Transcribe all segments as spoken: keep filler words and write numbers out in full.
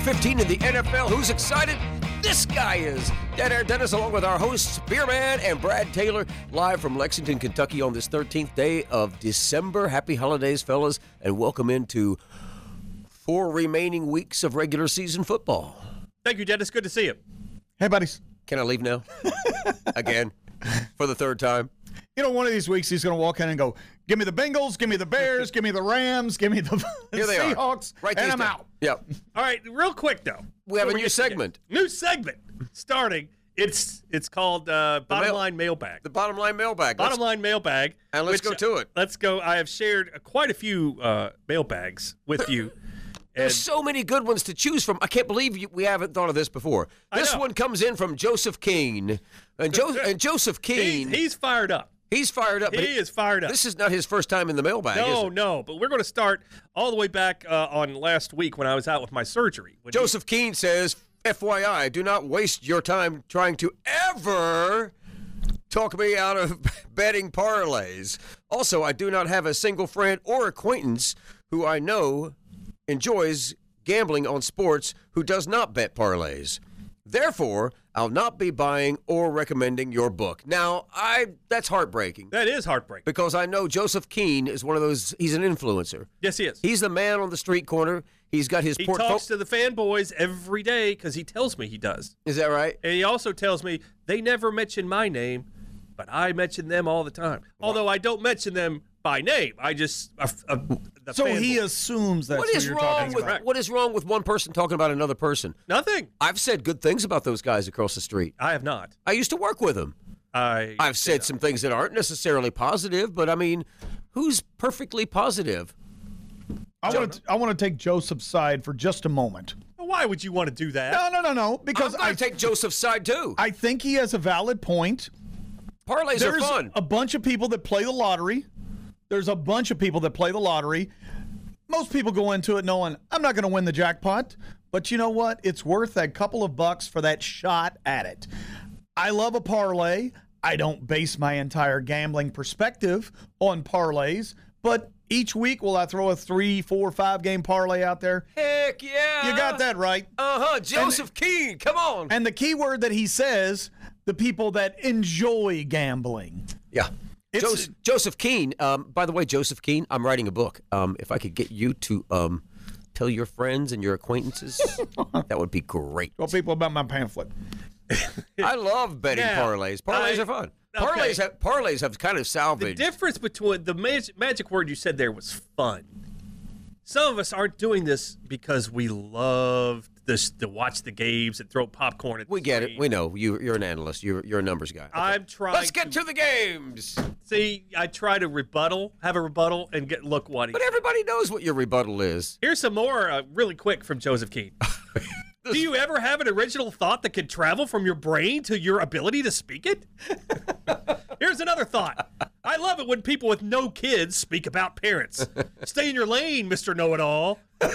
fifteen in the N F L. Who's excited? This guy is. Dead Air Dennis, along with our hosts, Beerman and Brad Taylor, live from Lexington, Kentucky on this thirteenth day of December. Happy holidays, fellas, and welcome into four remaining weeks of regular season football. Thank you, Dennis. Good to see you. Hey, buddies. Can I leave now? Again? For the third time? You know, one of these weeks he's going to walk in and go, give me the Bengals, give me the Bears, give me the Rams, give me the Here they Seahawks, are. Right and these I'm down. out. Yep. All right, real quick, though. We have a Before new get to segment. it. New segment starting. It's it's called uh, Bottom mail- Line Mailbag. The bottom line mailbag. Bottom Let's- Line Mailbag. And let's which, go to it. Let's go. I have shared uh, quite a few uh, mailbags with you. There's And so many good ones to choose from. I can't believe you, we haven't thought of this before. I This know. one comes in from Joseph Keene. And, jo- and Joseph he's, Keene, he's, he's fired up. fired up. but He is fired up. This is not his first time in the mailbag, is No, it? no. But we're going to start all the way back uh, on last week when I was out with my surgery. When he- Joseph Keene says, F Y I, do not waste your time trying to ever talk me out of betting parlays. Also, I do not have a single friend or acquaintance who I know enjoys gambling on sports who does not bet parlays. Therefore, I'll not be buying or recommending your book. Now, I that's heartbreaking that is heartbreaking. because I know Joseph Keene is one of those, he's an influencer. Yes, he is. He's the man on the street corner. He's got his He portfolio. talks to the fanboys every day because he tells me he does. Is that right? And he also tells me they never mention my name, but I mention them all the time. Although I don't mention them by name. I just uh, uh, the So he fanboy. assumes that's What who is you're wrong talking with about. what is wrong with one person talking about another person? nothing. I've said good things about those guys across the street. I have not. I used to work with them. I I've said some things that aren't necessarily positive, but I mean, who's perfectly positive? I want to I want to take Joseph's side for just a moment. Why would you want to do that? No, no, no, no. I'm Because going I to take Joseph's side too. I think he has a valid point. Parlays are There's fun. a bunch of people that play the lottery. There's a bunch of people that play the lottery. Most people go into it knowing, I'm not going to win the jackpot. But you know what? It's worth a couple of bucks for that shot at it. I love a parlay. I don't base my entire gambling perspective on parlays. But each week, will I throw a three, four, five game parlay out there? Heck yeah! You got that right. Uh huh. Joseph Keene, come on. And the key word that he says, the people that enjoy gambling. Yeah. It's- Joseph, Joseph Keene. Um, by the way, Joseph Keene, I'm writing a book. Um, if I could get you to um, tell your friends and your acquaintances, that would be great. Tell people about my pamphlet. I love betting Yeah, parlays. Parlays I- are fun. okay. Parlays have parlays have kind of The salvaged. difference between the mag- magic word you said there was fun. Some of us aren't doing this because we love this to watch the games and throw popcorn at the we get it. screen. We know you. You're an analyst. You're you're a numbers guy. Okay. I'm trying. Let's get to the games. see. I try to rebuttal, have a rebuttal, and get look what he. But everybody knows what your rebuttal is. Here's some more, uh, really quick from Joseph Keene. Do you ever have an original thought that can travel from your brain to your ability to speak it? Here's another thought. I love it when people with no kids speak about parents. Stay in your lane, Mister Know-It-All.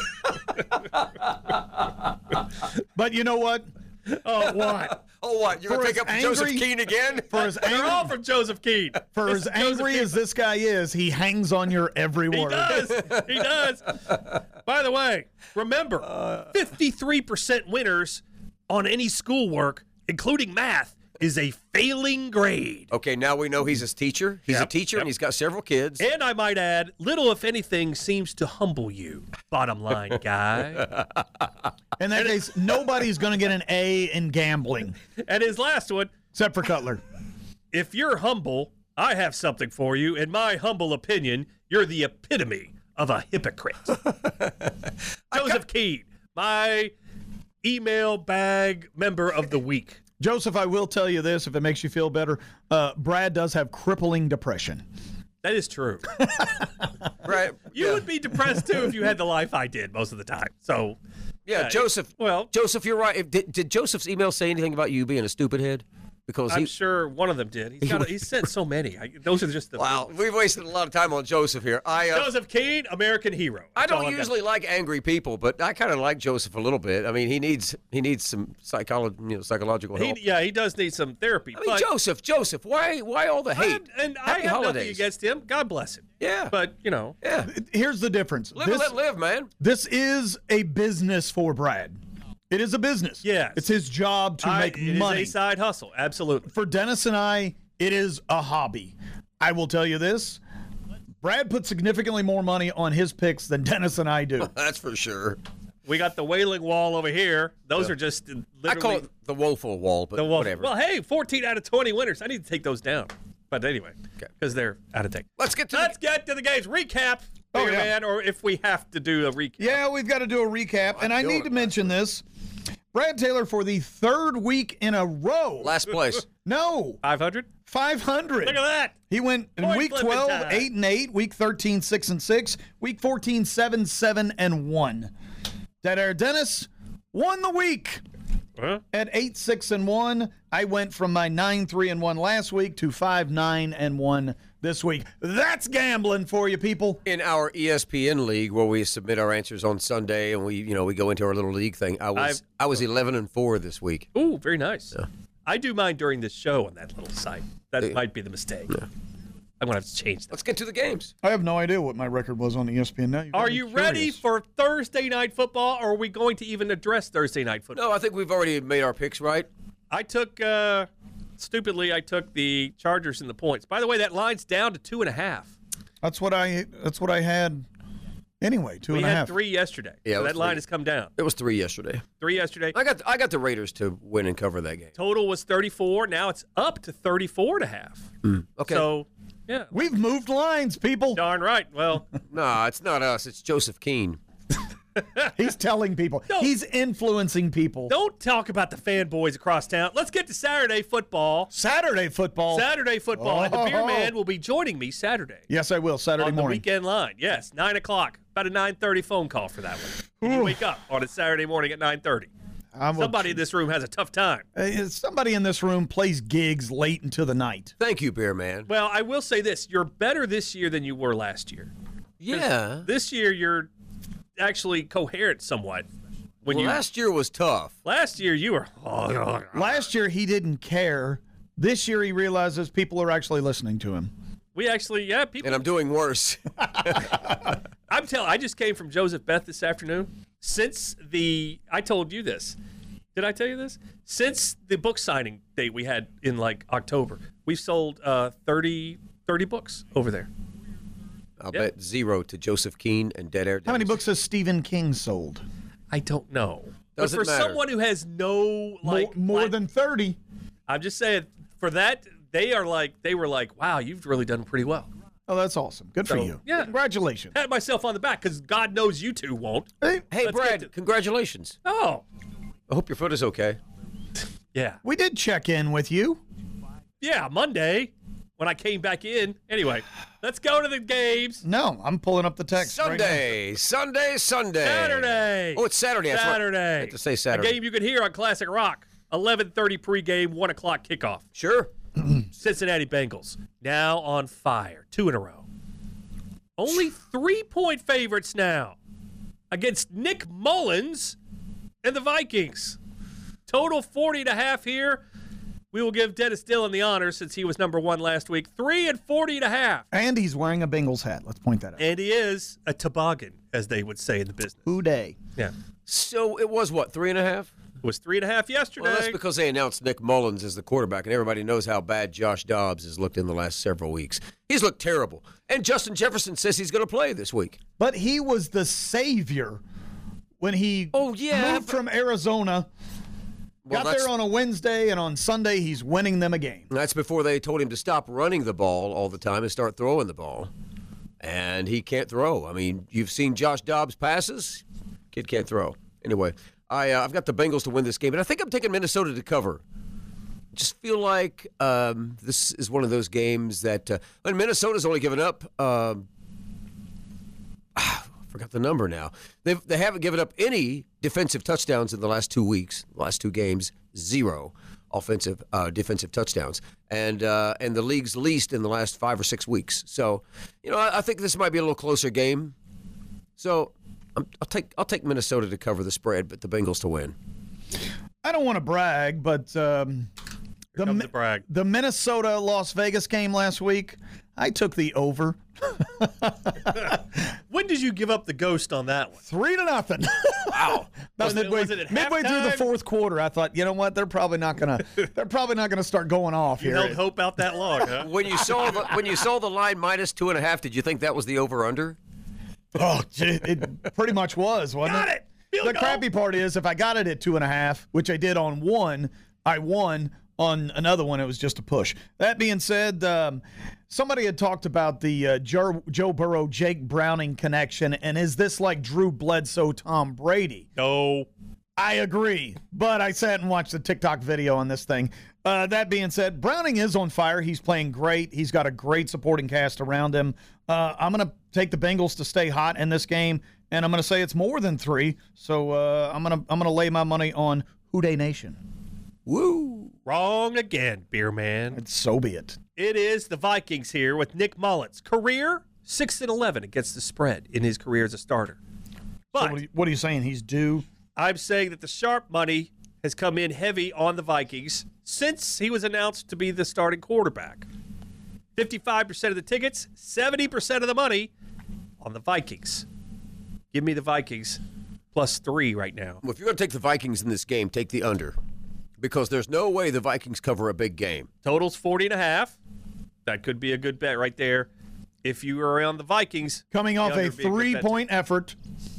But you know what? Oh, what? Oh, what? You're For gonna as take up angry- Joseph Keene again? For as They're all angry, from Joseph Keene. for This as is Joseph angry Keene. as this guy is, he hangs on your every He word. does. He does. By the way, remember, fifty-three percent winners on any schoolwork, including math, is a failing grade. Okay, now we know he's a teacher. He's a Yep, teacher yep. and he's got several kids. And I might add, little, if anything, seems to humble you. Bottom line, guy. In that case, nobody's going to get an A in gambling, And his last one, except for Cutler. if you're humble, I have something for you. In my humble opinion, you're the epitome of a hypocrite. Joseph Keene, my email bag member of the week. Joseph, I will tell you this, if it makes you feel better. Uh, Brad does have crippling depression. That is true. Right? You yeah. would be depressed too if you had the life I did most of the time. So, Yeah, uh, Joseph. well- Joseph, you're right. If- Did, did Joseph's email say anything about you being a stupid head? Because I'm he, sure one of them did. He's, got a, he's sent so many. I, those are just the. wow, we've wasted a lot of time on Joseph here. I uh, Joseph Keene, American hero. I That's all don't I've got. usually like angry people, but I kind of like Joseph a little bit. I mean, he needs he needs some psycholo- you know, psychological help. He, yeah, he does need some therapy. I mean, but Joseph, Joseph, why why all the hate? I'm- and I Happy have holidays. nothing against him. God bless him. Yeah. But you know, Yeah, Here's the difference. live This, and let live, man. this is a business for Brad. It is a business. Yes. It's his job to I- make it money. is a side hustle. Absolutely. For Dennis and I, it is a hobby. I will tell you this. Brad puts significantly more money on his picks than Dennis and I do. That's for sure. We got the Wailing Wall over here. Those are just literally I call it the woeful wall, but the wall. whatever. Well, hey, fourteen out of twenty winners. I need to take those down. But anyway, because they're out of date. Let's get to Let's the, get to the games. Recap, Oh, Beer yeah. Man, or if we have to do a recap. Yeah, we've got to do a recap. And I doing need it, to mention this. Brad Taylor, for the third week in a row. last place. No, five hundred? five hundred. Look at that. He went in Point week flipping twelve, time. eight and eight, week thirteen, six and six, week fourteen, seven, seven and one. Dead Air Dennis won the week Huh? at eight, six and one. I went from my nine, three and one last week to five, nine and one this week. That's gambling for you, people. In our E S P N league, where we submit our answers on Sunday, and we, you know, we go into our little league thing. I was, I've- I was eleven and four this week. Ooh, very nice. I do mine during this show on that little site. That Yeah. might be the mistake. I'm going to have to change that. Let's get to the games. I have no idea what my record was on E S P N now. You got Are me you ready curious. for Thursday night football, or are we going to even address Thursday night football? No, I think we've already made our picks, right? I took, uh, stupidly, I took the Chargers and the points. By the way, that line's down to two and a half. That's what I. That's what I had. Anyway, two We and a had half. three yesterday. Yeah, it so was that line three. has come down. It was three yesterday. Three yesterday. I got, I got the Raiders to win and cover that game. Total was thirty-four. Now it's up to thirty-four and a half. Okay. So, yeah. We've moved lines, people. Darn right. Well, no, it's not us. It's Joseph Keene. He's telling people. No. He's influencing people. don't talk about the fanboys across town. Let's get to Saturday football. Saturday football. Saturday football. And the Beer Oh. Man will be joining me Saturday. Yes, I will. Saturday on the morning. weekend line. Yes, nine o'clock. About a nine thirty phone call for that one. When you wake up on a Saturday morning at nine thirty. I'm Somebody in this room has a tough time. Uh, Somebody in this room plays gigs late into the night. Thank you, Beer Man. Well, I will say this. You're better this year than you were last year. Yeah. This year, you're actually coherent somewhat. When Well, you last year was tough. Last year, you were... Last year, he didn't care. This year, he realizes people are actually listening to him. We actually... Yeah, people... And I'm doing worse. I'm telling. I just came from Joseph Beth this afternoon. Since the, I told you this. Did I tell you this? Since the book signing date we had in like October, we've sold uh, thirty, thirty books over there. I'll Yeah. bet zero to Joseph Keene and Dead Air How many Dennis. books has Stephen King sold? I don't know. Doesn't but for matter. someone who has no like, more more like- than thirty. I'm just saying for that they are like they were like, wow, you've really done pretty well. Oh, that's awesome. Good for So, you. yeah. Congratulations. Pat myself on the back because God knows you two won't. Hey, Hey, Let's Brad, get to- congratulations. Oh, I hope your foot is okay. yeah, we did check in with you. yeah. Monday when I came back in. Anyway, let's go to the games. No, I'm pulling up the text. right now. Sunday, Sunday, Sunday. Saturday. Oh, it's Saturday. That's right. Saturday. I meant to say Saturday. A game you can hear on Classic Rock. eleven thirty pregame, one o'clock kickoff. Sure. Cincinnati Bengals now on fire, two in a row. Only three-point favorites now against Nick Mullins and the Vikings. Total forty and a half here. We will give Dennis Dillon the honor since he was number one last week. Three and forty and a half. And he's wearing a Bengals hat. Let's point that out. And he is a toboggan, as they would say in the business. Who day? Yeah. So it was what, three and a half? It was three and a half yesterday. Well, that's because they announced Nick Mullins as the quarterback, and everybody knows how bad Josh Dobbs has looked in the last several weeks. He's looked terrible. And Justin Jefferson says he's going to play this week. But he was the savior when he Oh, yeah, moved but- from Arizona. Well, got that's, there on a Wednesday, and on Sunday he's winning them a game. that's before they told him to stop running the ball all the time and start throwing the ball. And he can't throw. I mean, you've seen Josh Dobbs' passes. Kid can't throw. Anyway, I, uh, I've got the Bengals to win this game, and I think I'm taking Minnesota to cover. Just feel like um, this is one of those games that uh, when Minnesota's only given up. Um, I forgot the number now. They've, they haven't given up any defensive touchdowns in the last two weeks, last two games, zero offensive uh, defensive touchdowns, and uh, and the league's least in the last five or six weeks. So, you know, I, I think this might be a little closer game. So, I'm, I'll take I'll take Minnesota to cover the spread, but the Bengals to win. I don't want to brag, but um, the, comes Mi- the brag. the Minnesota Las Vegas game last week, I took the over. When when did you give up the ghost on that one? Three to nothing. Wow. About Was it- midway was it at midway through the halftime? fourth quarter, I thought, you know what? They're probably not gonna. They're probably not gonna start going off You here. held hope out that long, huh? When you saw the when you saw the line minus two and a half, did you think that was the over under? Oh, gee, it pretty much was, wasn't Got it? it. Field The goal. crappy part is, if I got it at two and a half, which I did on one, I won. On another one, it was just a push. That being said, um, somebody had talked about the uh, Joe, Joe Burrow, Jake Browning connection, and is this like Drew Bledsoe, Tom Brady? No. I agree, but I sat and watched the TikTok video on this thing. Uh, that being said, Browning is on fire. He's playing great. He's got a great supporting cast around him. Uh, I'm going to take the Bengals to stay hot in this game, and I'm going to say it's more than three. So uh, I'm going to I'm going to lay my money on Houday Nation. Woo! Wrong again, beer man. And so be it. It is the Vikings here with Nick Mullins. Career six and eleven against the spread in his career as a starter. So But what, are you, what are you saying? He's due. I'm saying that the sharp money has come in heavy on the Vikings since he was announced to be the starting quarterback. fifty-five percent of the tickets, seventy percent of the money on the Vikings. Give me the Vikings plus three right now. Well, if you're going to take the Vikings in this game, take the under. Because there's no way the Vikings cover a big game. Total's forty and a half. That could be a good bet right there. If you are on the Vikings. Coming off the a under being good bet. three-point effort.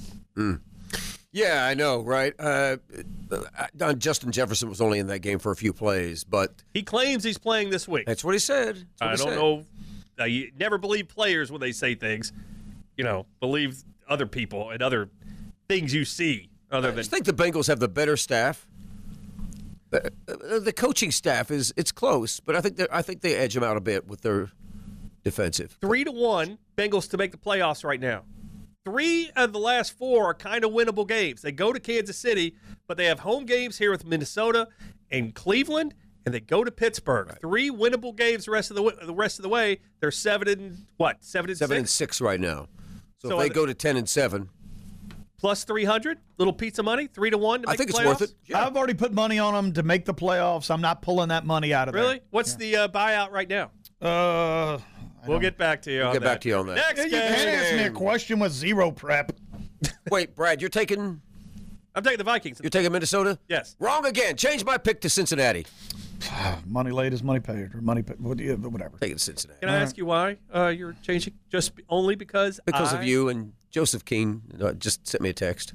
Yeah, I know, right? Uh, uh, Justin Jefferson was only in that game for a few plays, but He claims he's playing this week. that's what he said. That's what I he don't said. know. Uh, you never believe players when they say things. You know, believe other people and other things you see other I than just think the Bengals have the better staff. Uh, uh, the coaching staff is it's close, but I think they I think they edge them out a bit with their defensive. three to one Bengals to make the playoffs right now. Three of the last four are kind of winnable games. They go to Kansas City, but they have home games here with Minnesota and Cleveland, and they go to Pittsburgh. Right. Three winnable games the rest of the w- the rest of the way. They're seven and what? Seven and Seven six and six right now. So, So if are they they- go to ten and seven, plus three hundred. Little pizza money. Three to one to make I think the it's worth playoffs? it. Yeah. I've already put money on them to make the playoffs. I'm not pulling that money out of Really? What's the uh, buyout right now? there. Uh, We'll get back to you on get that. back to you on that. Next you game. can't ask me a question with zero prep. Wait, Brad, you're taking I'm taking the Vikings. you're taking Minnesota? Yes. Wrong again. Change my pick to Cincinnati. Money laid is money paid, or money paid, whatever. Taking Cincinnati. Can I ask you why uh, you're changing? Just only because Because I, of you and Joseph Keene uh, just sent me a text.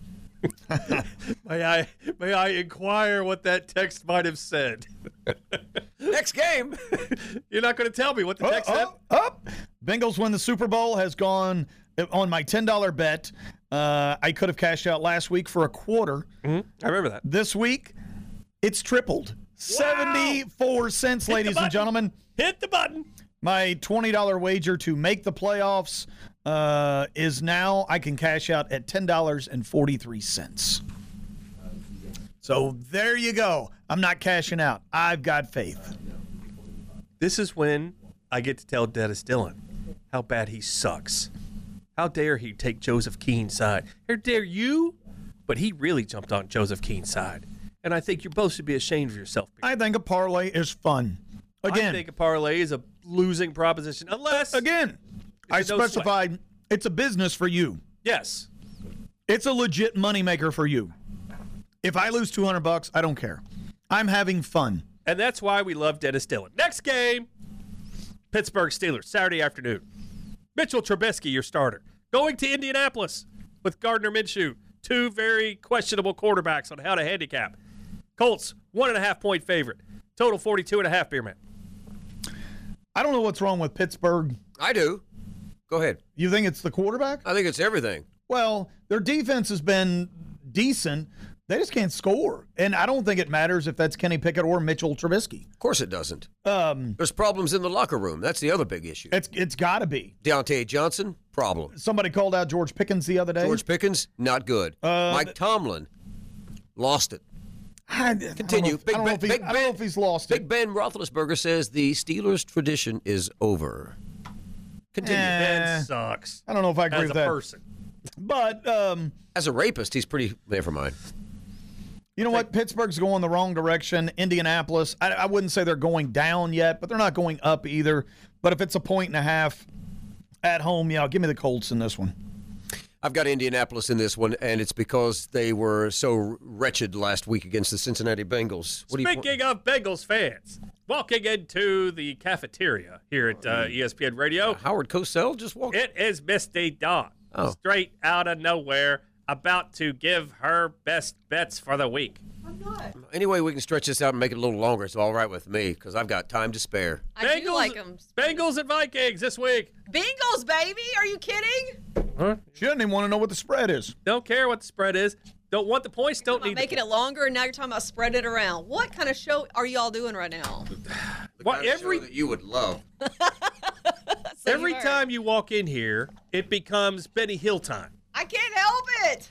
May I may I inquire what that text might have said? Next game. You're not going to tell me what the text said. Up, up. Bengals win the Super Bowl has gone on my ten dollar bet. Uh, I could have cashed out last week for a quarter. I remember that. This week, it's tripled. seventy-four cents, Hit the ladies and button. gentlemen. Hit the button. My twenty dollar wager to make the playoffs uh, is now, I can cash out at ten dollars and forty-three cents. So there you go. I'm not cashing out. I've got faith. This is when I get to tell Dennis Dillon how bad he sucks. How dare he take Joseph Keene's side? How dare you? But he really jumped on Joseph Keene's side. And I think you're both should be ashamed of yourself. I think a parlay is fun. Again, I think a parlay is a losing proposition. Unless, again, I It's a no sweat. specified it's a business for you. yes. It's a legit moneymaker for you. If I lose two hundred bucks, I don't care. I'm having fun. And that's why we love Dennis Dillon. Next game, Pittsburgh Steelers, Saturday afternoon. Mitchell Trubisky, your starter. Going to Indianapolis with Gardner Minshew. Two very questionable quarterbacks on how to handicap. Colts, one and a half point favorite. Total forty-two and a half, beer man. I don't know what's wrong with Pittsburgh. I do. Go ahead. You think it's the quarterback? I think it's everything. Well, their defense has been decent. They just can't score. And I don't think it matters if that's Kenny Pickett or Mitchell Trubisky. Of course it doesn't. Um, There's problems in the locker room. That's the other big issue. it's it's got to be. Deontay Johnson, problem. Somebody called out George Pickens the other day. George Pickens, not good. Uh, Mike Tomlin, lost it. I, Continue. I don't know if, Big I don't know if he- Ben- I don't know if he's lost Big it. Ben Roethlisberger says the Steelers' tradition is over. Continue. Eh. Ben sucks. I don't know if I agree As with a that. person. But um, As a rapist, he's pretty. Never mind. you know what? Pittsburgh's going the wrong direction. Indianapolis, I, I wouldn't say they're going down yet, but they're not going up either. But if it's a point and a half at home, yeah, give me the Colts in this one. I've got Indianapolis in this one, and it's because they were so wretched last week against the Cincinnati Bengals. What do you Speaking of Bengals fans, walking into the cafeteria here at uh, E S P N Radio, Howard Cosell just walked. it is Misty Dawn, Oh. straight out of nowhere, about to give her best bets for the week. Anyway, we can stretch this out and make it a little longer. It's all right with me because I've got time to spare. I do like them. Bengals and Vikings this week. Bengals, baby. Are you kidding? She doesn't even want to know what the spread is. Don't care what the spread is. Don't want the points. Don't Am I need making the it longer, and now you're talking about spreading it around. What kind of show are y'all doing right now? The What, kind of every- show that you would love. So Every you are. time you walk in here, it becomes Benny Hill time. I can't help it.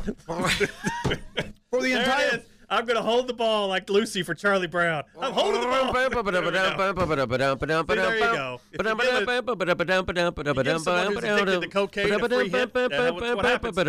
For the There entire it is. I'm going to hold the ball like Lucy for Charlie Brown. I'm holding the ball. There we go. See, there you go. If you give it- you give someone who's addicted to cocaine a free hit, then that's what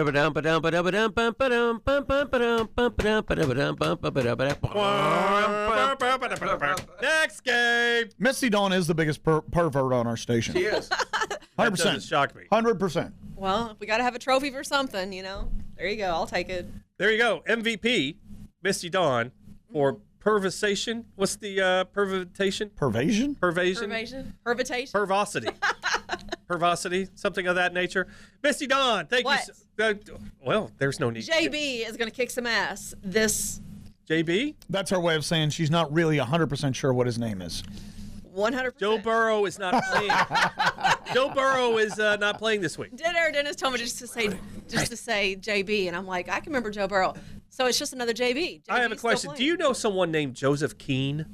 happens. Next game. Misty Dawn is the biggest per- pervert on our station. She is. one hundred That percent. doesn't shock me. one hundred percent. Well, we got to have a trophy for something, you know. There you go. I'll take it. There you go. M V P, Misty Dawn, for perversation. What's the uh, pervitation? Pervasion? Pervasion? Pervasion, pervitation. Pervosity. Pervosity, something of that nature. Misty Dawn, thank What? you. So, uh, well, there's no need. J B is going to kick some ass. This J B? That's her way of saying she's not really one hundred percent sure what his name is. one hundred percent. Joe Burrow is not playing. Joe Burrow is uh, not playing this week. Dinner, Dennis told me just to say, just to say J B, and I'm like, I can remember Joe Burrow. So it's just another J B. I have a question. Do you know someone named Joseph Keene?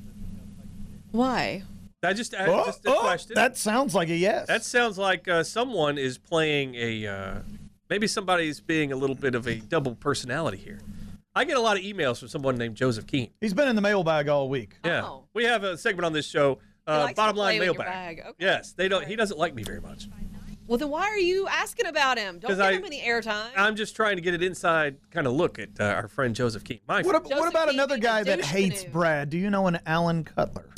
Why? I just, I, Oh, just a oh, question. that sounds like a yes. That sounds like uh, someone is playing a. Uh, maybe somebody's being a little bit of a double personality here. I get a lot of emails from someone named Joseph Keene. He's been in the mailbag all week. Yeah, Oh. we have a segment on this show. He Uh, likes to bottom line play with your mailbag. bag. Okay. Yes, they don't. He doesn't like me very much. Well, then why are you asking about him? Don't 'Cause give I- him any airtime. I'm just trying to get an inside kind of look at uh, our friend Joseph Keene. My What, friend. ab- what about Josephine another being a guy that douche hates canoe. Brad? Do you know an Alan Cutler?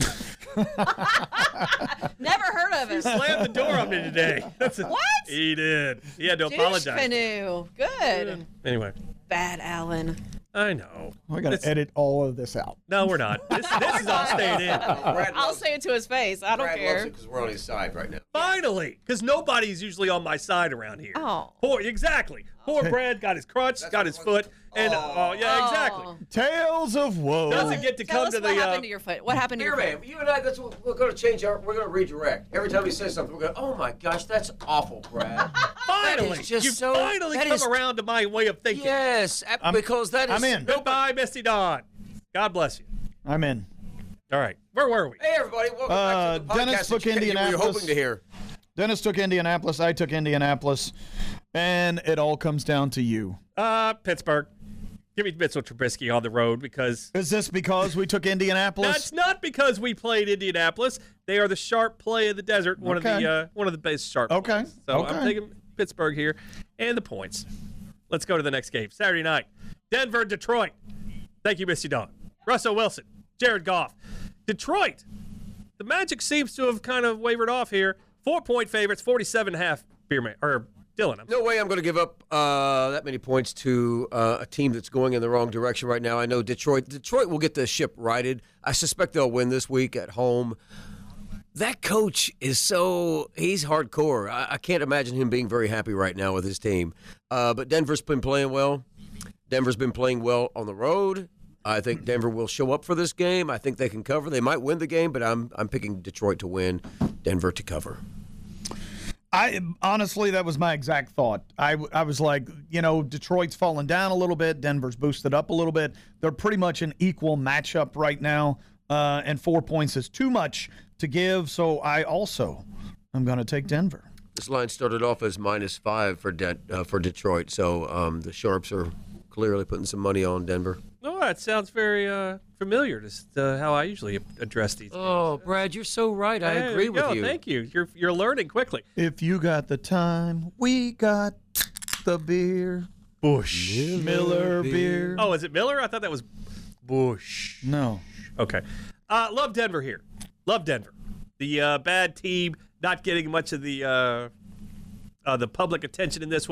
Never heard of him. Slammed the door on me today. That's a, What? He did. He had to Douche apologize. canoe. Good. Anyway, Bad Alan. I know. We're going It's- to edit all of this out. No, we're not. This, this is all staying in. Brad I'll loves, say it to his face. I don't Brad care. loves it because we're on his side right now. Finally, because nobody's usually on my side around here. Oh. Poor, exactly. Poor Brad got his crutch, got his foot, and oh, yeah, exactly. Oh. Tales of woe. Doesn't get to Tell come us to what the. happened Uh, to your foot. What happened to Here, your man, foot? you and I, that's what we're going to change our, we're going to redirect. Every time he says something, we're going to, oh my gosh, that's awful, Brad. finally, is just you so- finally that come is- around to my way of thinking. Yes, ab- because that is. I'm in. Goodbye, Misty Dawn. God bless you. I'm in. All right, where were we? Hey, everybody, welcome Uh, back to the podcast Dennis that took you, you were Indianapolis. hoping to hear. Dennis took Indianapolis. I took Indianapolis. And it all comes down to you. Uh, Pittsburgh. Give me Mitchell Trubisky on the road because Is this because we took Indianapolis? that's not because we played Indianapolis. They are the sharp play of the desert. One of Okay. the uh, one of the best sharp. Okay. plays. So I'm Okay. taking Pittsburgh here and the points. Let's go to the next game. Saturday night, Denver, Detroit. Thank you, Misty Dawn. Russell Wilson, Jared Goff. Detroit. The Magic seems to have kind of wavered off here. Four point favorites, forty-seven and a half. Beer man or Dylan. I'm No way I'm going to give up uh, that many points to uh, a team that's going in the wrong direction right now. I know Detroit. Detroit will get the ship righted. I suspect they'll win this week at home. That coach is so, he's hardcore. I, I can't imagine him being very happy right now with his team. Uh, but Denver's been playing well. Denver's been playing well on the road. I think Denver will show up for this game. I think they can cover. They might win the game, but I'm I'm picking Detroit to win, Denver to cover. I honestly, that was my exact thought. I, I was like, you know, Detroit's fallen down a little bit. Denver's boosted up a little bit. They're pretty much an equal matchup right now, uh, and four points is too much to give. So I also am going to take Denver. This line started off as minus five for De- uh, for Detroit, so um, the Sharps are clearly putting some money on Denver. Oh, that sounds very uh, familiar to uh, how I usually address these. Oh, Brad, you're so right. I Hey, there agree you with go. you. Thank you. You're you're learning quickly. If you got the time, we got the beer. Bush. Miller beer. Oh, is it Miller? I thought that was Bush. No. Okay. Uh, love Denver here. Love Denver. The uh, bad team not getting much of the uh, uh, the public attention in this one.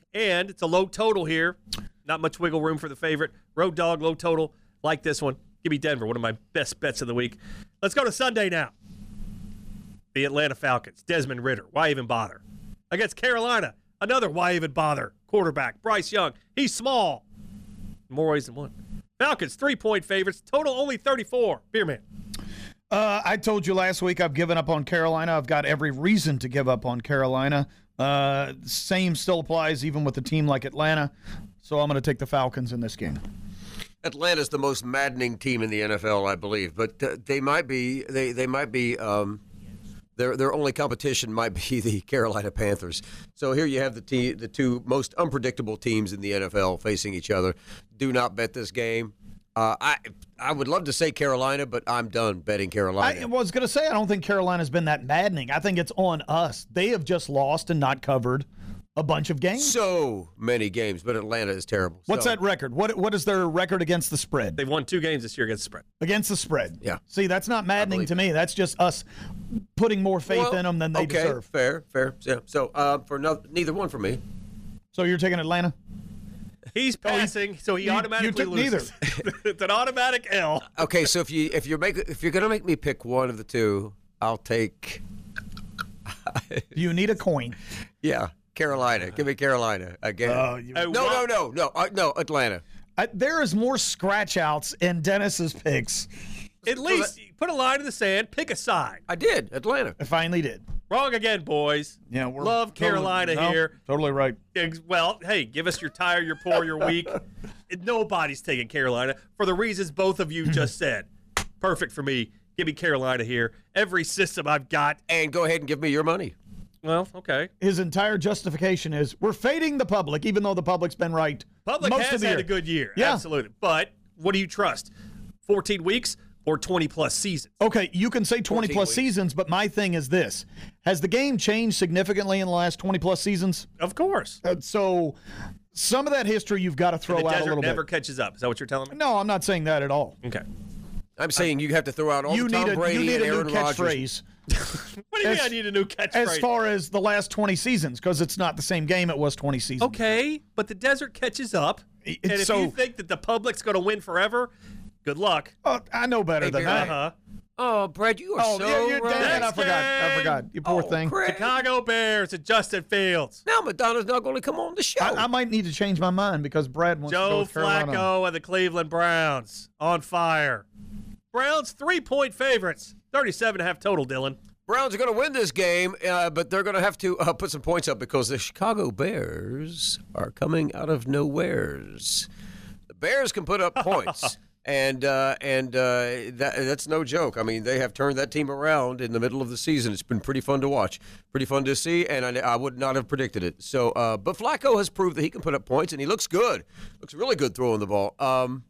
And it's a low total here. Not much wiggle room for the favorite. Road dog, low total. Like this one. Give me Denver, one of my best bets of the week. Let's go to Sunday now. The Atlanta Falcons. Desmond Ridder. Why even bother? Against Carolina. Another why even bother quarterback. Bryce Young. He's small. More ways than one. Falcons, three-point favorites. Total only thirty-four. Beer man. Uh, I told you last week I've given up on Carolina. I've got every reason to give up on Carolina. Uh, same still applies even with a team like Atlanta. So I'm going to take the Falcons in this game. Atlanta's the most maddening team in the N F L, I believe, but uh, they might be they they might be um, their their only competition might be the Carolina Panthers. So here you have the te- the two most unpredictable teams in the N F L facing each other. Do not bet this game. Uh, I I would love to say Carolina, but I'm done betting Carolina. I was going to say I don't think Carolina's been that maddening. I think it's on us. They have just lost and not covered a bunch of games. So many games, but Atlanta is terrible. What's so. that record? What What is their record against the spread? They've won two games this year against the spread. Against the spread. Yeah. See, that's not maddening to me. That's just us putting more faith Well, in them than they okay, deserve. fair, fair. Yeah. So uh, for no, neither one for me. So you're taking Atlanta? He's passing, so he you- you automatically took loses. It's an automatic L. Okay, so if you if you're make if you're gonna make me pick one of the two, I'll take. You need a coin. Yeah, Carolina. Give me Carolina again. Oh, you- no, no, no, no, uh, no, Atlanta. I, there is more scratch outs in Dennis's picks. At least put a line in the sand, pick a side. I did Atlanta. I finally did. Wrong again, boys. Yeah, we're Love totally- Carolina no, here. Totally right. Ex- Well, hey, give us your tire, your poor, your weak. Nobody's taking Carolina for the reasons both of you just said. Perfect for me. Give me Carolina here. Every system I've got. And go ahead and give me your money. Well, okay. His entire justification is we're fading the public, even though the public's been right Public most has of the had year. a good year. Yeah. Absolutely. But what do you trust? fourteen weeks or twenty plus seasons? Okay, you can say twenty plus weeks. seasons, but my thing is this. Has the game changed significantly in the last twenty plus seasons? Of course. Uh, so some of that history you've got to throw the out a desert little never bit. catches up. Is that what you're telling me? No, I'm not saying that at all. Okay. I'm saying you have to throw out all You the Tom need a, Brady you need and a new Aaron Rodgers. catchphrase What do you As- mean I need a new catchphrase? as far as the last twenty seasons, because it's not the same game it was twenty seasons. Okay, but the desert catches up. It's And if so- you think that the public's going to win forever, good luck. Oh, I know better Hey, than Barry. that. Uh-huh. Oh, Brad, you are Oh, so yeah, you're right. damn it, I Next forgot. I game. forgot. You poor Oh, thing. Craig. Chicago Bears and Justin Fields. Now Madonna's not going to come on the show. I, I might need to change my mind because Brad wants to go Joe with Carolina. Flacco and the Cleveland Browns on fire. Browns three-point favorites. thirty-seven and a half total, Dylan. Browns are going to win this game, uh, but they're going to have to uh, put some points up because the Chicago Bears are coming out of nowheres. The Bears can put up points, and uh, and uh, that, that's no joke. I mean, they have turned that team around in the middle of the season. It's been pretty fun to watch, pretty fun to see, and I, I would not have predicted it. So, uh, but Flacco has proved that he can put up points, and he looks good. Looks really good throwing the ball. Um,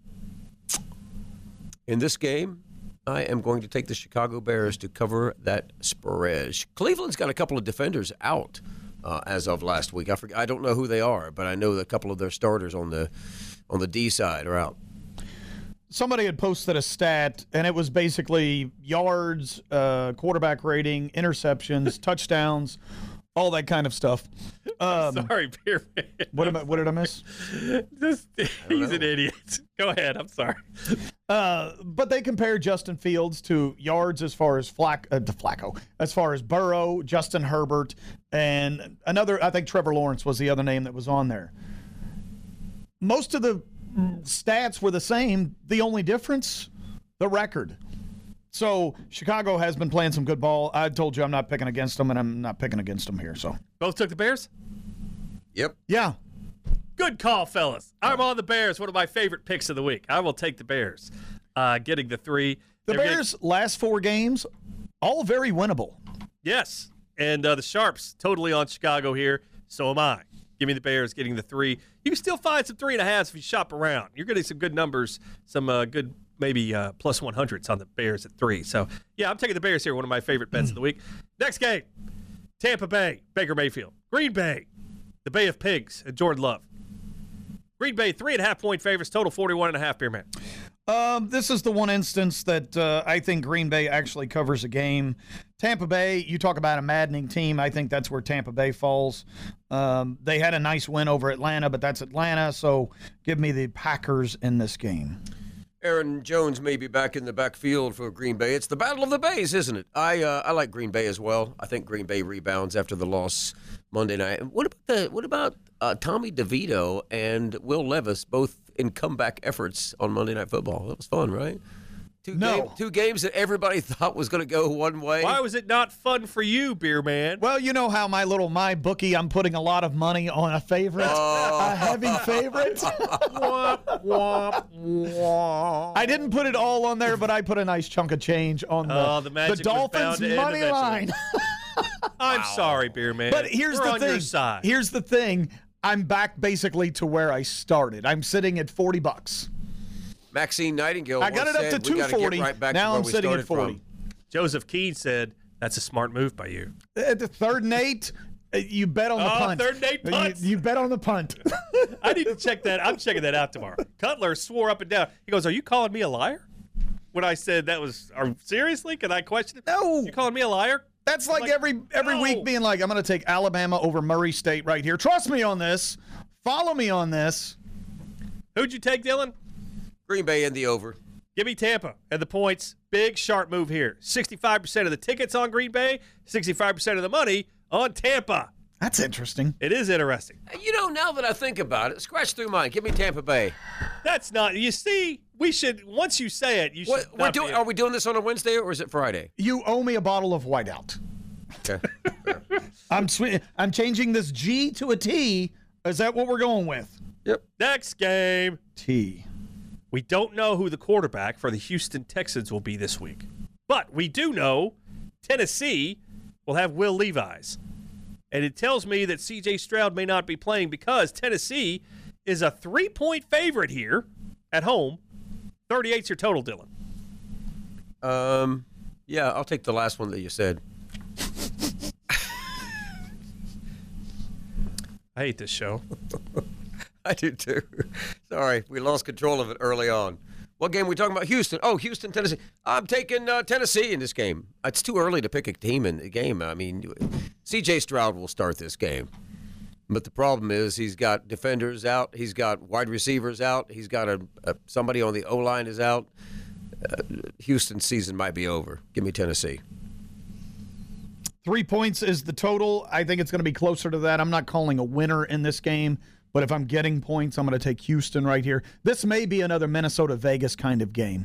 in this game, I am going to take the Chicago Bears to cover that spread. Cleveland's got a couple of defenders out uh, as of last week. I forget, I don't know who they are, but I know that a couple of their starters on the on the D side are out. Somebody had posted a stat, and it was basically yards, uh, quarterback rating, interceptions, touchdowns, all that kind of stuff. Um, Sorry, Beer Man. what, am I, what did I miss? This, he's an idiot. Go ahead. I'm sorry. Uh, but they compare Justin Fields to yards as far as Flack, uh, to Flacco, as far as Burrow, Justin Herbert, and another, I think Trevor Lawrence was the other name that was on there. Most of the stats were the same. The only difference, the record. So Chicago has been playing some good ball. I told you I'm not picking against them, and I'm not picking against them here. So Both took the Bears? Yep. yeah, Good call, fellas. I'm on the Bears. One of my favorite picks of the week. I will take the Bears. Uh, getting the three. the They're getting- Bears' last four games, all very winnable. Yes. And uh, the Sharps totally on Chicago here. So am I. Give me the Bears getting the three. You can still find some three and a halves if you shop around. You're getting some good numbers, some uh, good maybe uh, plus one hundreds on the Bears at three. So, yeah, I'm taking the Bears here, one of my favorite bets of the week. Next game, Tampa Bay, Baker Mayfield. Green Bay, the Bay of Pigs, and Jordan Love. Green Bay, three and a half point favorites, total forty-one and a half, Beer Man. Um, this is the one instance that uh, I think Green Bay actually covers a game. Tampa Bay, you talk about a maddening team. I think that's where Tampa Bay falls. Um, they had a nice win over Atlanta, but that's Atlanta, so give me the Packers in this game. Aaron Jones may be back in the backfield for Green Bay. It's the battle of the Bays, isn't it? I uh, I like Green Bay as well. I think Green Bay rebounds after the loss Monday night. What about the what about uh, Tommy DeVito and Will Levis both in comeback efforts on Monday Night Football? That was fun, right? Two No. game, two games that everybody thought was going to go one way. Why was it not fun for you, Beer Man? Well, you know how my little my bookie, I'm putting a lot of money on a favorite, a heavy favorite. Womp, womp, womp. I didn't put it all on there, but I put a nice chunk of change on the, Oh, the magic was bound Dolphins to end money eventually. line. I'm sorry, Beer Man. But here's We're the on thing. your side. Here's the thing. I'm back basically to where I started. I'm sitting at forty bucks. Maxine Nightingale I got once it up said, to we gotta two forty. get right back to Now where I'm we sitting at started forty. from. Joseph Keene said, that's a smart move by you. At the third and eight, uh, you bet on the Oh, punt. third and eight You- punts. You, bet on the punt. I need to check that. I'm checking that out tomorrow. Cutler swore up and down. He goes, are you calling me a liar? When I said that was, are, seriously? Can I question it? No. You calling me a liar? That's like, Like, every every no. week being like, I'm going to take Alabama over Murray State right here. Trust me on this. Follow me on this. Who'd you take, Dylan? Green Bay in the over. Give me Tampa and the points. Big sharp move here. sixty-five percent of the tickets on Green Bay, sixty-five percent of the money on Tampa. That's interesting. It is interesting. You know, now that I think about it, scratch through mine. Give me Tampa Bay. That's not, you see, we should, once you say it, you should. What, we're not doing? be- Are we doing this on a Wednesday or is it Friday? You owe me a bottle of whiteout. Okay. I'm sw- I'm changing this G to a T. Is that what we're going with? Yep. Next game. T. We don't know who the quarterback for the Houston Texans will be this week. But we do know Tennessee will have Will Levis. And it tells me that C J Stroud may not be playing because Tennessee is a three-point favorite here at home. thirty-eight's your total, Dylan. Um. Yeah, I'll take the last one that you said. I hate this show. I do too. Sorry, we lost control of it early on. What game are we talking about? Houston. Oh, Houston, Tennessee. I'm taking uh, Tennessee in this game. It's too early to pick a team in the game. I mean, C J Stroud will start this game. But the problem is he's got defenders out. He's got wide receivers out. He's got a, a somebody on the O-line is out. Uh, Houston's season might be over. Give me Tennessee. Three points is the total. I think it's going to be closer to that. I'm not calling a winner in this game, but if I'm getting points, I'm going to take Houston right here. This may be another Minnesota-Vegas kind of game.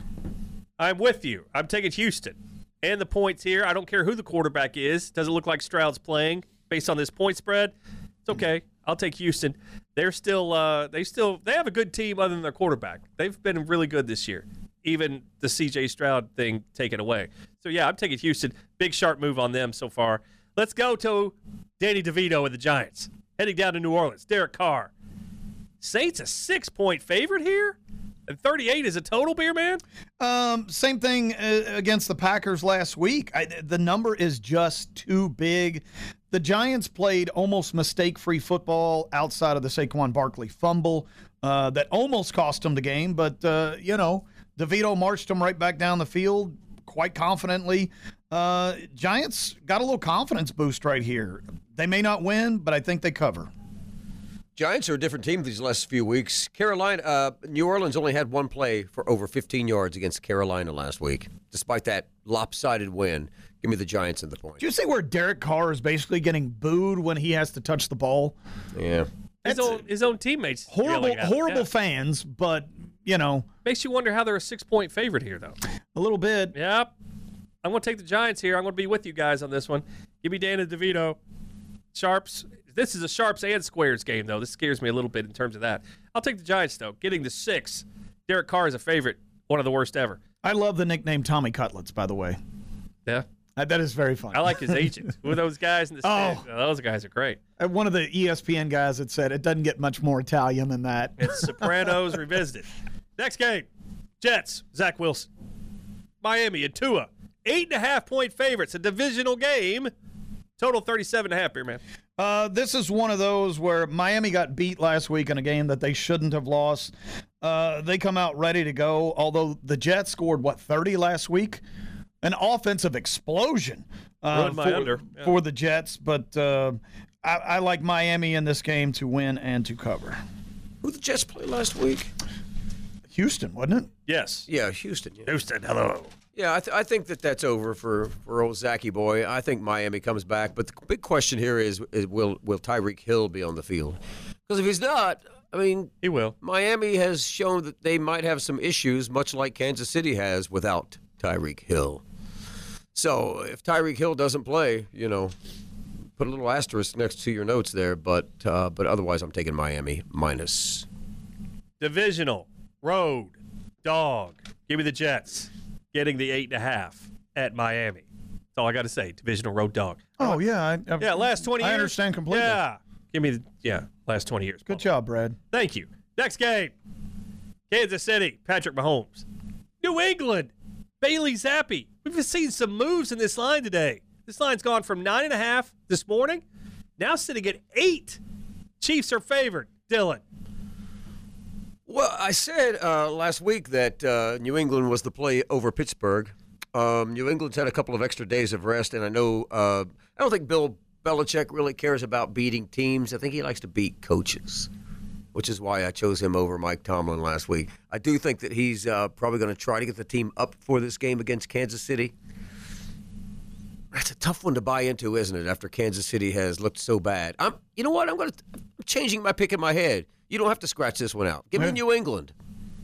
I'm with you. I'm taking Houston. And the points here. I don't care who the quarterback is. Doesn't look like Stroud's playing based on this point spread. It's okay. I'll take Houston. They're still uh, they still they have a good team other than their quarterback. They've been really good this year. Even the C J Stroud thing taken away. So yeah, I'm taking Houston. Big sharp move on them so far. Let's go to Danny DeVito and the Giants. Heading down to New Orleans. Derek Carr. Saints a six-point favorite here? And thirty-eight is a total, Beer Man? Um, same thing uh, against the Packers last week. I, the number is just too big. The Giants played almost mistake-free football outside of the Saquon Barkley fumble uh, that almost cost them the game. But, uh, you know, DeVito marched them right back down the field quite confidently. Uh, Giants got a little confidence boost right here. They may not win, but I think they cover. Giants are a different team these last few weeks. Carolina, uh, New Orleans only had one play for over fifteen yards against Carolina last week. Despite that lopsided win, give me the Giants in the point. Do you see where Derek Carr is basically getting booed when he has to touch the ball? Yeah. His That's own, his own teammates. Horrible, yelling at him. horrible Yeah. fans, but, you know, Makes you wonder how they're a six-point favorite here, though. a little bit. Yep. I'm going to take the Giants here. I'm going to be with you guys on this one. Give me Danny DeVito. Sharps. This is a Sharps and Squares game, though. This scares me a little bit in terms of that. I'll take the Giants, though. Getting the six. Derek Carr is a favorite. One of the worst ever. I love the nickname Tommy Cutlets, by the way. Yeah. Uh, That is very fun. I like his agent. Who are those guys in the Oh. stand? Those guys are great. Uh, One of the E S P N guys had said it doesn't get much more Italian than that. It's Sopranos Revisited. Next game. Jets. Zach Wilson. Miami and Tua. Eight and a half point favorites. A divisional game. Total thirty-seven and a half here, man. Uh, this is one of those where Miami got beat last week in a game that they shouldn't have lost. Uh, they come out ready to go, although the Jets scored, what, thirty last week? An offensive explosion uh, Ruined my for, under. Yeah. for the Jets. But uh, I, I like Miami in this game to win and to cover. Who the Jets play last week? Houston, wasn't it? Yes. Yeah, Houston. Yeah, Houston, hello. yeah I, th- I think that that's over for, for old Zachy boy. I think Miami comes back. But the big question here is, is will, will Tyreek Hill be on the field? Because if he's not, I mean, He will. Miami has shown that they might have some issues, much like Kansas City has without Tyreek Hill. So if Tyreek Hill doesn't play, you know, put a little asterisk next to your notes there. But uh, but otherwise, I'm taking Miami minus. Divisional, road, dog. Give me the Jets. Getting the eight and a half at Miami. That's all I got to say. Divisional, road, dog. Oh, yeah. I, I, Yeah, last twenty years. I understand completely. Yeah. Give me the, yeah, last twenty years. Good job, Brad. Thank you. Next game. Kansas City, Patrick Mahomes. New England, Bailey Zappi. We've seen some moves in this line today. This line's gone from nine and a half this morning, now sitting at eight. Chiefs are favored. Dylan. Well, I said uh, last week that uh, New England was the play over Pittsburgh. Um, New England's had a couple of extra days of rest, and I know uh, I don't think Bill Belichick really cares about beating teams. I think he likes to beat coaches, which is why I chose him over Mike Tomlin last week. I do think that he's uh, probably going to try to get the team up for this game against Kansas City. That's a tough one to buy into, isn't it, after Kansas City has looked so bad? I'm, you know what? I'm going to I'm changing my pick in my head. You don't have to scratch this one out. Give me Yeah. New England.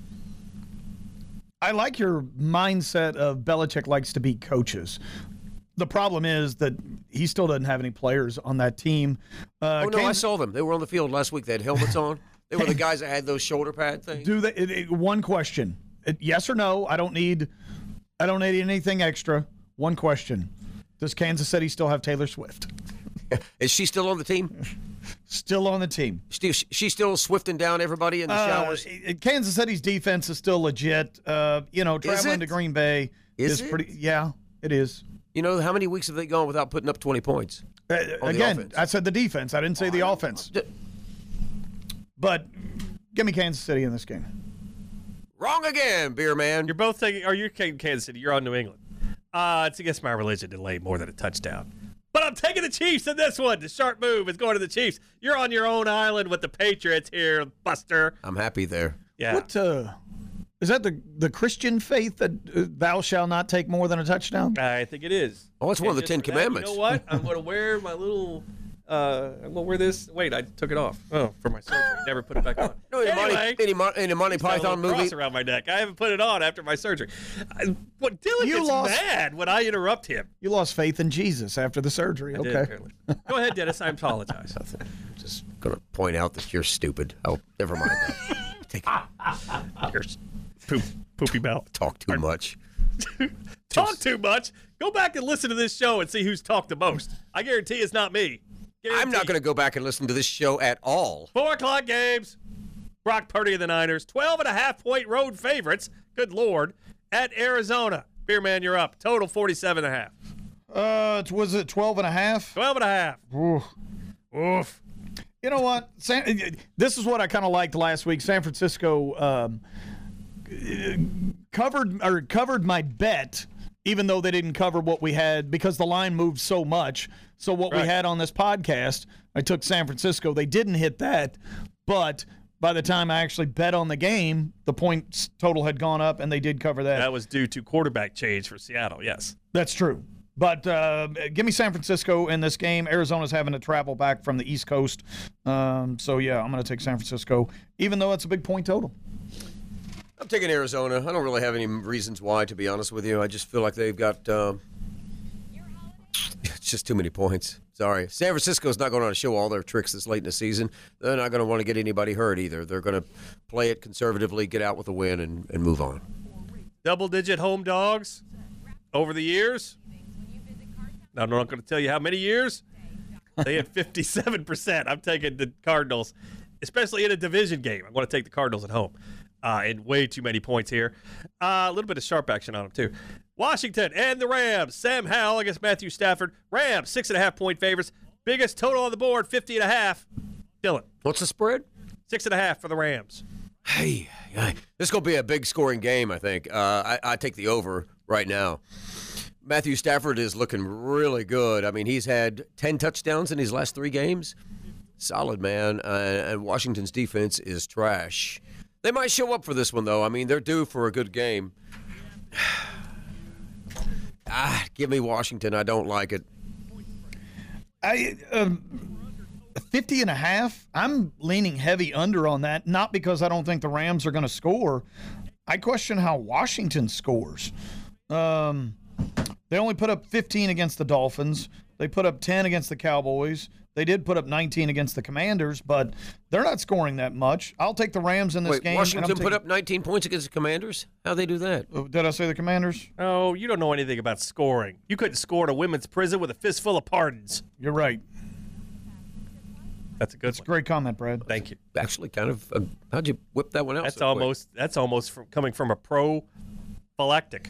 I like your mindset of Belichick likes to beat coaches. The problem is that he still doesn't have any players on that team. Uh, Oh, no, I Kansas- saw them. They were on the field last week. They had helmets on. They were the guys that had those shoulder pad things. Do they? It, it- one question: It- yes or no? I don't need. I don't need anything extra. One question: Does Kansas City still have Taylor Swift? Is she still on the team? Still on the team. Still, she's still swifting down everybody in the Uh, showers? it- Kansas City's defense is still legit. Uh, you know, traveling it? to Green Bay Is is it? pretty. Yeah, it is. You know, how many weeks have they gone without putting up twenty points? Uh, On the again, offense. I said the defense. I didn't say the offense. D- But give me Kansas City in this game. Wrong again, beer man. You're both taking, or you're taking Kansas City. You're on New England. Uh, it's against my religion to lay more than a touchdown. But I'm taking the Chiefs in this one. The sharp move is going to the Chiefs. You're on your own island with the Patriots here, Buster. I'm happy there. Yeah. What uh, is that? The the Christian faith that uh, thou shalt not take more than a touchdown? I think it is. Oh, it's one of the And Ten just for that, Commandments. You know what? I'm going to wear my little. Uh, I'm gonna wear this. Wait, I took it off. Oh, for my surgery. Never put it back on. No, in, a anyway, Monty, in, a, Mon- in a Monty got a Python little movie. cross around my neck. I haven't put it on after my surgery. I, what Dylan You gets lost- mad when I interrupt him. You lost faith in Jesus after the surgery. I did, Okay. apparently. Go ahead, Dennis. I apologize. Just going to point out that you're stupid. Oh, never mind that. Take it. You're poop, poopy mouth. Talk too much. Talk too much. Go back and listen to this show and see who's talked the most. I guarantee it's not me. I'm not going to go back and listen to this show at all. Four o'clock games. Brock Purdy of the Niners. twelve and a half point road favorites. Good Lord. At Arizona. Beer man, you're up. Total forty-seven and a half. Uh, it- was it twelve and a half? twelve and a half. Ooh. Oof. You know what? San, this is what I kind of liked last week. San Francisco um, covered or covered my bet, even though they didn't cover what we had because the line moved so much. So what Right. we had on this podcast, I took San Francisco. They didn't hit that, but by the time I actually bet on the game, the points total had gone up, and they did cover that. That was due to quarterback change for Seattle, yes. That's true. But uh, give me San Francisco in this game. Arizona's having to travel back from the East Coast. Um, so, yeah, I'm going to take San Francisco, even though it's a big point total. I'm taking Arizona. I don't really have any reasons why, to be honest with you. I just feel like they've got um, it's just too many points. Sorry. San Francisco's not going to show all their tricks this late in the season. They're not going to want to get anybody hurt either. They're going to play it conservatively, get out with a win, and, and move on. Double-digit home dogs over the years. I'm not going to tell you how many years. They had fifty-seven percent. I'm taking the Cardinals, especially in a division game. I'm going to take the Cardinals at home. Uh, and way too many points here. Uh, a little bit of sharp action on them, too. Washington and the Rams. Sam Howell against Matthew Stafford. Rams, six and a half point favorites. Biggest total on the board, fifty and a half. Dylan. What's the spread? Six and a half for the Rams. Hey, this is going to be a big scoring game, I think. Uh, I, I take the over right now. Matthew Stafford is looking really good. I mean, he's had ten touchdowns in his last three games. Solid, man. Uh, and Washington's defense is trash. They might show up for this one, though. I mean, they're due for a good game. ah, give me Washington. I don't like it. I um, fifty and a half. I'm leaning heavy under on that, not because I don't think the Rams are going to score. I question how Washington scores. Um, they only put up fifteen against the Dolphins. They put up ten against the Cowboys. They did put up nineteen against the Commanders, but they're not scoring that much. I'll take the Rams in this Wait, game. Washington taking, put up nineteen points against the Commanders? How'd they do that? Did I say the Commanders? Oh, you don't know anything about scoring. You couldn't score at a women's prison with a fistful of pardons. You're right. That's a good That's a one. Great comment, Brad. Thank you. Actually, kind of. Uh, how'd you whip that one out? That's so quick? almost that's almost from, coming from a prophylactic.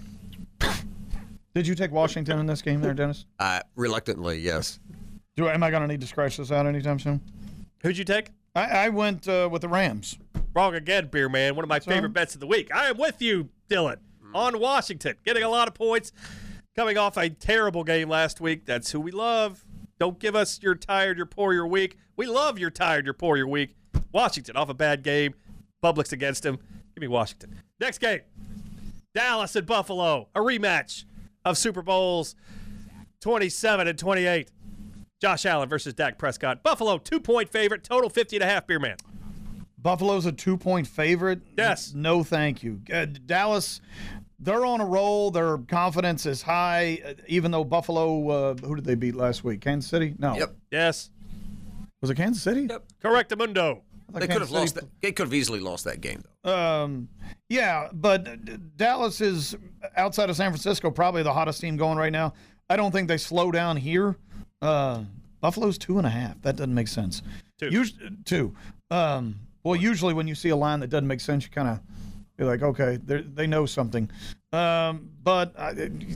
Did you take Washington in this game there, Dennis? Uh, reluctantly, yes. Do Am I going to need to scratch this out anytime soon? Who'd you take? I, I went uh, with the Rams. Wrong again, Beer Man. One of my Sorry? favorite bets of the week. I am with you, Dylan, on Washington. Getting a lot of points. Coming off a terrible game last week. That's who we love. Don't give us you're tired, you're poor, you're weak. We love you're tired, you're poor, you're weak. Washington off a bad game. Public's against him. Give me Washington. Next game. Dallas and Buffalo. A rematch of Super Bowls twenty-seven and twenty-eight. Josh Allen versus Dak Prescott. Buffalo, two-point favorite. Total fifty and a half, Beer Man. Buffalo's a two-point favorite? Yes. No, thank you. Uh, Dallas, they're on a roll. Their confidence is high, uh, even though Buffalo, uh, who did they beat last week? Kansas City? No. Yep. Yes. Was it Kansas City? Yep. Correctamundo. I thought They could Kansas have lost City- that. They could have easily lost that game, though. Um, yeah, but uh, Dallas is, outside of San Francisco, probably the hottest team going right now. I don't think they slow down here. Uh, Buffalo's two and a half. That doesn't make sense. Two. Us- two. Um, well, usually when you see a line that doesn't make sense, you kind of you're like, okay, they know something. Um, but uh,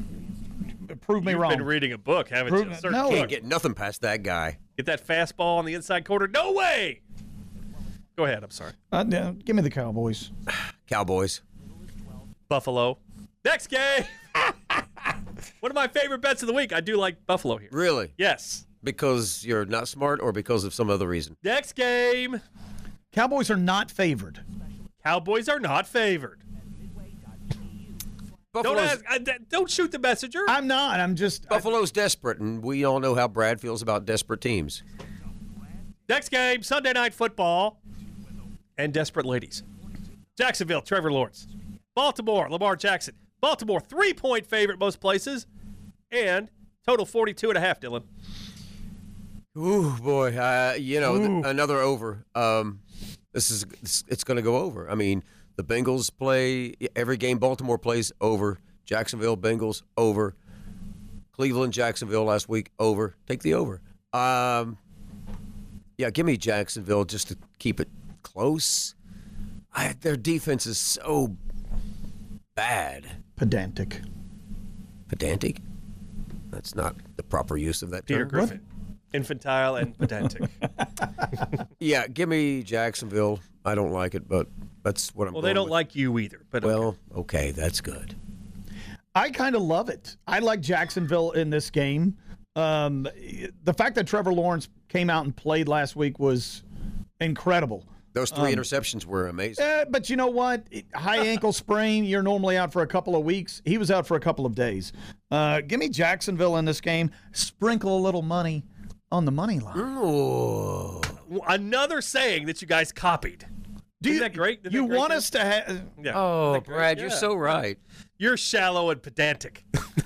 prove me You've wrong. been reading a book, haven't Prove- you? Search no. book. Can't get nothing past that guy. Get that fastball on the inside corner. No way. Go ahead. I'm sorry. Uh, yeah, give me the Cowboys. Cowboys. Buffalo. Next game. One of my favorite bets of the week. I do like Buffalo here. Really? Yes. Because you're not smart or because of some other reason? Next game. Cowboys are not favored. Cowboys are not favored. Don't Buffalo's, ask, uh, d- don't shoot the messenger. I'm not. I'm just. I- Buffalo's desperate, and we all know how Brad feels about desperate teams. Next game, Sunday Night Football and Desperate Ladies. Jacksonville, Trevor Lawrence. Baltimore, Lamar Jackson. Baltimore, three-point favorite most places. And total forty-two and a half, Dylan. Ooh, boy. Uh, you know, th- another over. Um, this is it's, it's going to go over. I mean, the Bengals play every game. Baltimore plays over. Jacksonville, Bengals, over. Cleveland, Jacksonville last week, over. Take the over. Um, yeah, give me Jacksonville just to keep it close. I, their defense is so bad. pedantic. Pedantic? That's not the proper use of that Peter term. Griffin. Infantile and pedantic. Yeah, give me Jacksonville. I don't like it, but that's what I'm Well, going they don't with. like you either. But okay. Well, okay, that's good. I kind of love it. I like Jacksonville in this game. Um, the fact that Trevor Lawrence came out and played last week was incredible. Those three interceptions were amazing. Uh, but you know what? High ankle sprain, you're normally out for a couple of weeks. He was out for a couple of days. Uh, give me Jacksonville in this game. Sprinkle a little money on the money line. Oh, Another saying that you guys copied. Do Isn't you, that great? Isn't you that great, want Jim? us to have... Yeah. oh, Isn't that great? Brad, you're Yeah. so right. You're shallow and pedantic.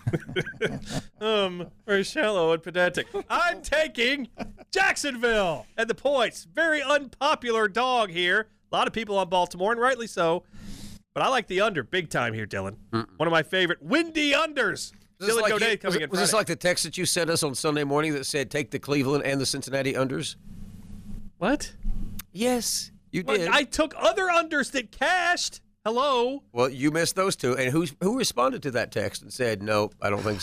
um, very shallow and pedantic. I'm taking Jacksonville and the points. Very unpopular dog here. A lot of people on Baltimore, and rightly so. But I like the under big time here, Dylan. One of my favorite windy unders. Was this Dylan like Godet you- coming was, in was this Friday. like the text that you sent us on Sunday morning that said take the Cleveland and the Cincinnati unders? What? Yes, you Well, did. I took other unders that cashed. Hello. well, you missed those two. And who who responded to that text and said, no, I don't think so?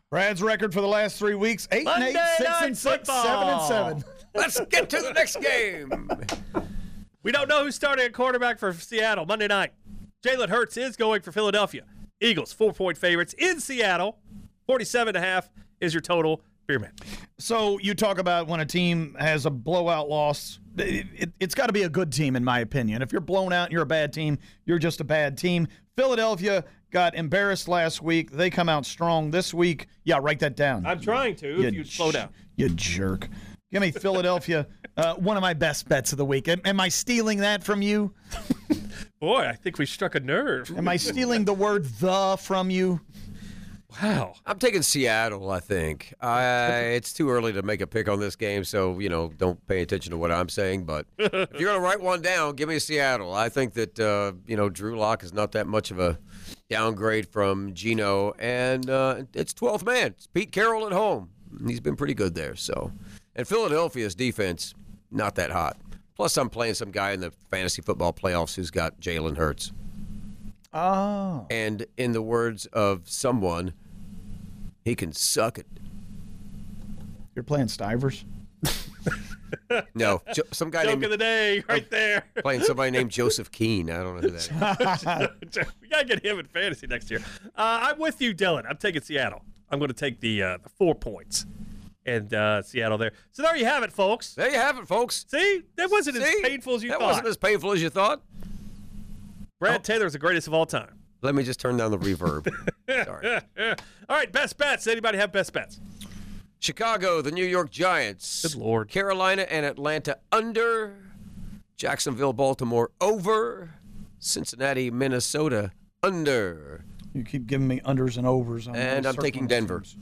Brad's record for the last three weeks: eight Monday and eight, six Night and six, Football. seven and seven. Let's get to the next game. We don't know who's starting at quarterback for Seattle Monday night. Jalen Hurts is going for Philadelphia. Eagles, four-point favorites in Seattle. forty-seven and a half is your total. Beerman. So you talk about when a team has a blowout loss, it, it, it's got to be a good team, in my opinion. If you're blown out and you're a bad team, you're just a bad team. Philadelphia got embarrassed last week. They come out strong this week. Yeah, write that down. I'm trying to, You if you'd slow down. You jerk. Give me Philadelphia, uh, one of my best bets of the week. Am, am I stealing that from you? Boy, I think we struck a nerve. Am I stealing the word "the" from you? Wow. I'm taking Seattle, I think. I, it's too early to make a pick on this game, so, you know, don't pay attention to what I'm saying. But if you're going to write one down, give me Seattle. I think that, uh, you know, Drew Lock is not that much of a downgrade from Geno. And uh, it's twelfth man. It's Pete Carroll at home. He's been pretty good there. So, and Philadelphia's defense, not that hot. Plus, I'm playing some guy in the fantasy football playoffs who's got Jalen Hurts. Oh. And in the words of someone, he can suck it. You're playing Stivers? No, jo- some guy Joke named of the day, right there. playing somebody named Joseph Keene. I don't know who that is. We got to get him in fantasy next year. Uh, I'm with you, Dylan. I'm taking Seattle. I'm going to take the, uh, the four points. And uh, Seattle there. So there you have it, folks. There you have it, folks. See? That wasn't See? as painful as you that thought. wasn't as painful as you thought. Brad Taylor's the greatest of all time. Let me just turn down the reverb. Sorry. All right, best bets. Anybody have best bets? Chicago, the New York Giants. Good Lord. Carolina and Atlanta under. Jacksonville, Baltimore over. Cincinnati, Minnesota under. You keep giving me unders and overs. On And those I'm taking circling Denver. teams.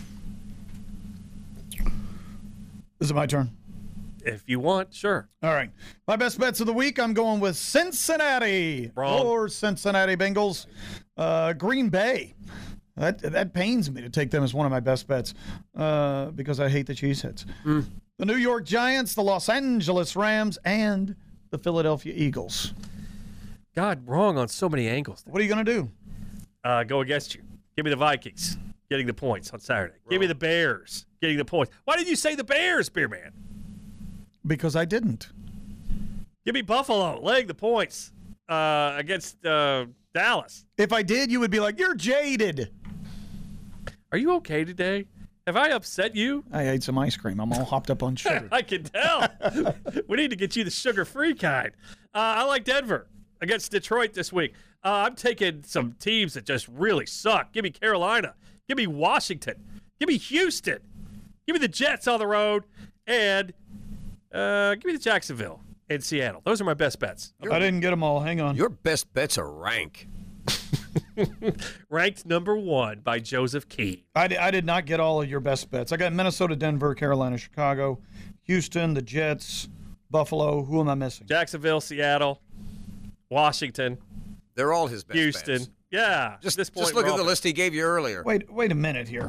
Is it my turn? If you want, sure. All right. My best bets of the week, I'm going with Cincinnati. Wrong. Or Cincinnati Bengals. Uh, Green Bay. That that pains me to take them as one of my best bets uh, because I hate the Cheeseheads. Mm. The New York Giants, the Los Angeles Rams, and the Philadelphia Eagles. God, wrong on so many angles. What are you going to do? Uh, go against you. Give me the Vikings getting the points on Saturday. Give me the Bears getting the points. Why did you say the Bears, Beerman? Because I didn't. Give me Buffalo laying the points uh, against uh, Dallas. If I did, you would be like, you're jaded. Are you okay today? Have I upset you? I ate some ice cream. I'm all hopped up on sugar. I can tell. We need to get you the sugar-free kind. Uh, I like Denver against Detroit this week. Uh, I'm taking some teams that just really suck. Give me Carolina. Give me Washington. Give me Houston. Give me the Jets on the road. And uh, give me the Jacksonville and Seattle. Those are my best bets. I didn't get them all. Hang on. Your best bets are rank. Ranked number one by Joseph Keene. I, di- I did not get all of your best bets. I got Minnesota, Denver, Carolina, Chicago, Houston, the Jets, Buffalo. Who am I missing? Jacksonville, Seattle, Washington, They're all his best Houston. bets. Yeah. Just, at this point, just look we're at the all- list he gave you earlier. Wait, wait a minute here.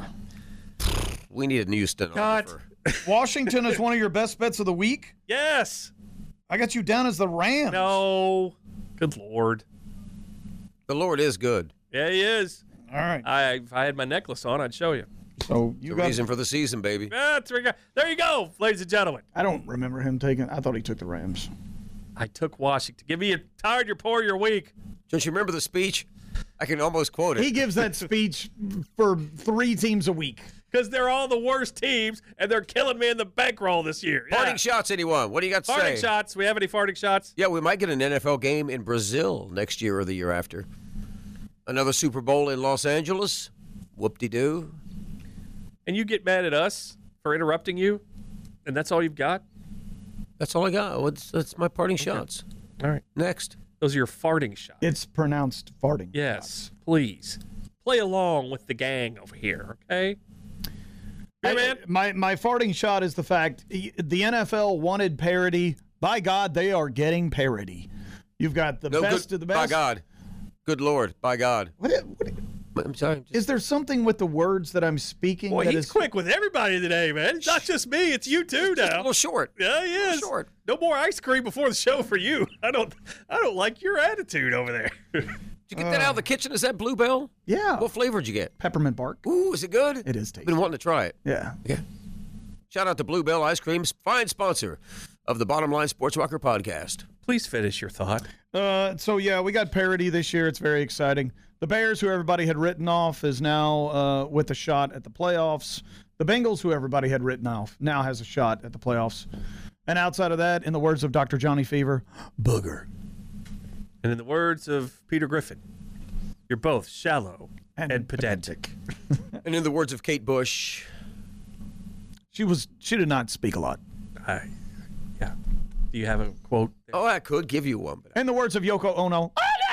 We needed Houston. God. Oliver. Washington is one of your best bets of the week. Yes. I got you down as the Rams. No. Good Lord. The Lord is good. Yeah, he is. All right. I, if I had my necklace on, I'd show you. So you The got. reason for the season, baby. That's where you go. There you go, ladies and gentlemen. I don't remember him taking. I thought he took the Rams. I took Washington. Give me your tired, your poor, your weak. Don't you remember the speech? I can almost quote it. He gives that speech for three teams a week. Because they're all the worst teams, and they're killing me in the bankroll this year. Farting Yeah. shots, anyone? What do you got to Farting say? shots. We have any farting shots? Yeah, we might get an N F L game in Brazil next year or the year after. Another Super Bowl in Los Angeles. Whoop-de-doo. And you get mad at us for interrupting you, and that's all you've got? That's all I got. What's, that's my parting shots. All right. Next. Those are your farting shots. It's pronounced farting. Yes, please. Play along with the gang over here, okay? Hey, I- man. My my farting shot is the fact the N F L wanted parity. By God, they are getting parity. You've got the No best good, of the best. By God. Good Lord. By God. What, what, I'm sorry. Just, is there something with the words that I'm speaking Boy, that he's is quick with everybody today, man. It's not just me. It's you too just a now. little short. Yeah, he is. short. No more ice cream before the show for you. I don't. I don't like your attitude over there. Did you get that out of the kitchen? Is that Bluebell? Yeah. What flavor did you get? Peppermint bark. Ooh, is it good? It is tasty. Been wanting to try it. Yeah. Yeah. Shout out to Bluebell Ice Cream's fine sponsor of the Bottom Line Sports Rocker podcast. Please finish your thought. Uh, so, yeah, we got parity this year. It's very exciting. The Bears, who everybody had written off, is now uh, with a shot at the playoffs. The Bengals, who everybody had written off, now has a shot at the playoffs. And outside of that, in the words of Doctor Johnny Fever, booger. And in the words of Peter Griffin, you're both shallow and, And pedantic. And in the words of Kate Bush, She was. She did not speak a lot. I, yeah. Do you have a quote? oh, I could give you one. But In the words of Yoko Ono,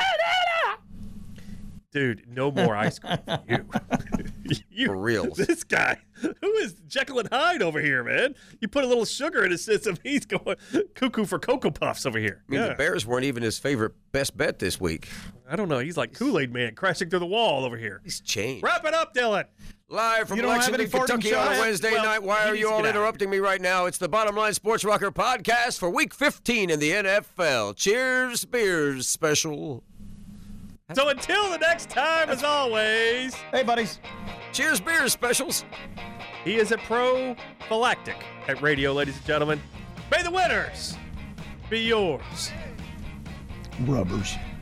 Dude, no more ice cream for you. you. For reals. This guy, who is Jekyll and Hyde over here, man? You put a little sugar in his system, he's going cuckoo for Cocoa Puffs over here. I mean, Yeah. the Bears weren't even his favorite best bet this week. I don't know. He's like Kool-Aid Man crashing through the wall over here. He's changed. Wrap it up, Dylan. Live from You don't have Lexington, any Fordham Kentucky on a shots? Wednesday Well, night. Why he are needs you to all get out. interrupting me right now? It's the Bottom Line Sports Rocker podcast for week fifteen in the N F L. Cheers, beers special. So until the next time, as always, hey, buddies. Cheers, beers specials. he is a prophylactic at radio, ladies and gentlemen. May the winners be yours. Rubbers.